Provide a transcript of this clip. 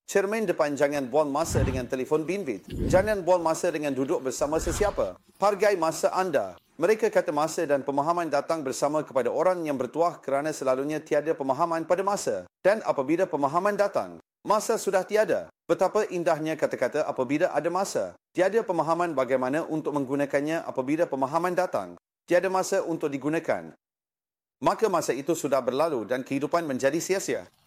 Cermin depan jangan buang masa dengan telefon bimbit. Jangan buang masa dengan duduk bersama sesiapa. Hargai masa anda. Mereka kata masa dan pemahaman datang bersama kepada orang yang bertuah kerana selalunya tiada pemahaman pada masa. Dan apabila pemahaman datang, masa sudah tiada. Betapa indahnya kata-kata apabila ada masa. Tiada pemahaman bagaimana untuk menggunakannya apabila pemahaman datang. Tiada masa untuk digunakan. Maka masa itu sudah berlalu dan kehidupan menjadi sia-sia.